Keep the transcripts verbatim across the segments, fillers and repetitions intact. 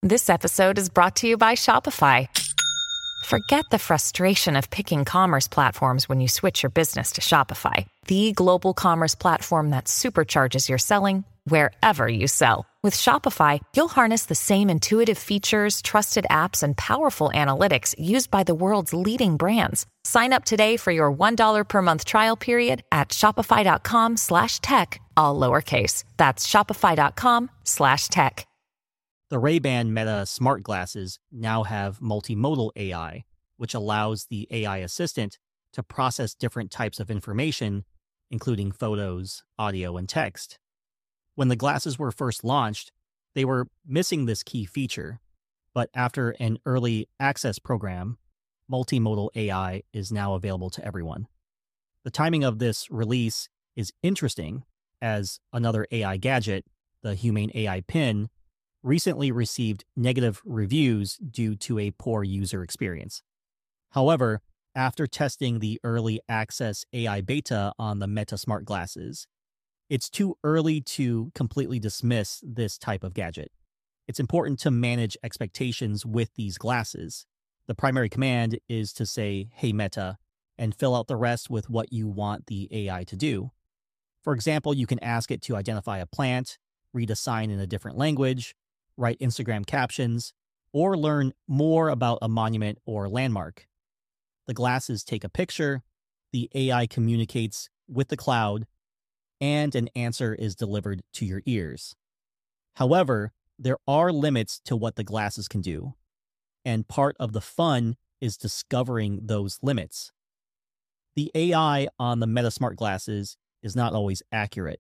This episode is brought to you by Shopify. Forget the frustration of picking commerce platforms when you switch your business to Shopify, the global commerce platform that supercharges your selling wherever you sell. With Shopify, you'll harness the same intuitive features, trusted apps, and powerful analytics used by the world's leading brands. Sign up today for your one dollar per month trial period at shopify.com slash tech, all lowercase. That's shopify.com slash tech. The Ray-Ban Meta smart glasses now have multimodal A I, which allows the A I assistant to process different types of information, including photos, audio, and text. When the glasses were first launched, they were missing this key feature, but after an early access program, multimodal A I is now available to everyone. The timing of this release is interesting, as another A I gadget, the Humane A I Pin, recently received negative reviews due to a poor user experience. However, after testing the early access A I beta on the Meta smart glasses, it's too early to completely dismiss this type of gadget. It's important to manage expectations with these glasses. The primary command is to say, "Hey Meta," and fill out the rest with what you want the A I to do. For example, you can ask it to identify a plant, read a sign in a different language, write Instagram captions, or learn more about a monument or landmark. The glasses take a picture, the A I communicates with the cloud, and an answer is delivered to your ears. However, there are limits to what the glasses can do, and part of the fun is discovering those limits. The A I on the Meta smart glasses is not always accurate.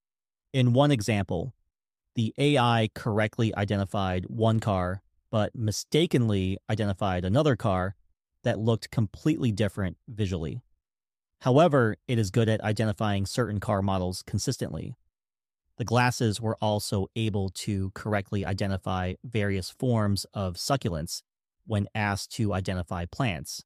In one example, the A I correctly identified one car, but mistakenly identified another car that looked completely different visually. However, it is good at identifying certain car models consistently. The glasses were also able to correctly identify various forms of succulents when asked to identify plants.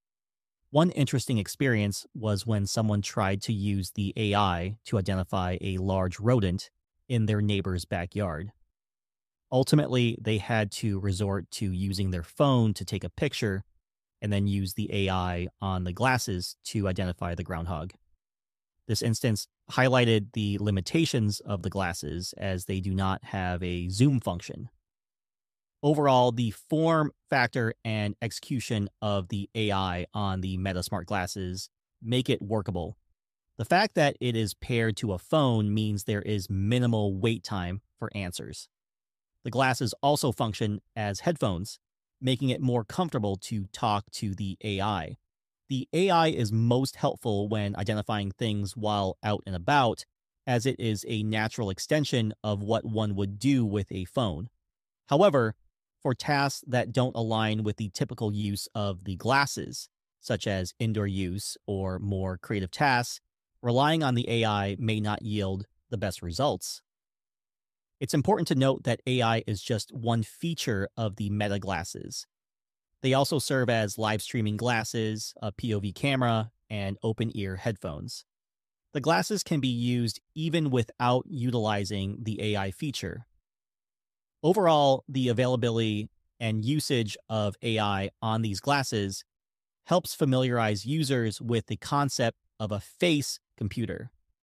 One interesting experience was when someone tried to use the A I to identify a large rodent in their neighbor's backyard. Ultimately, they had to resort to using their phone to take a picture and then use the A I on the glasses to identify the groundhog. This instance highlighted the limitations of the glasses as they do not have a zoom function. Overall, the form factor and execution of the A I on the Meta smart glasses make it workable. The fact that it is paired to a phone means there is minimal wait time for answers. The glasses also function as headphones, making it more comfortable to talk to the A I. The A I is most helpful when identifying things while out and about, as it is a natural extension of what one would do with a phone. However, for tasks that don't align with the typical use of the glasses, such as indoor use or more creative tasks, relying on the A I may not yield the best results. It's important to note that A I is just one feature of the Meta glasses. They also serve as live streaming glasses, a P O V camera, and open ear headphones. The glasses can be used even without utilizing the A I feature. Overall, the availability and usage of A I on these glasses helps familiarize users with the concept of a face computer.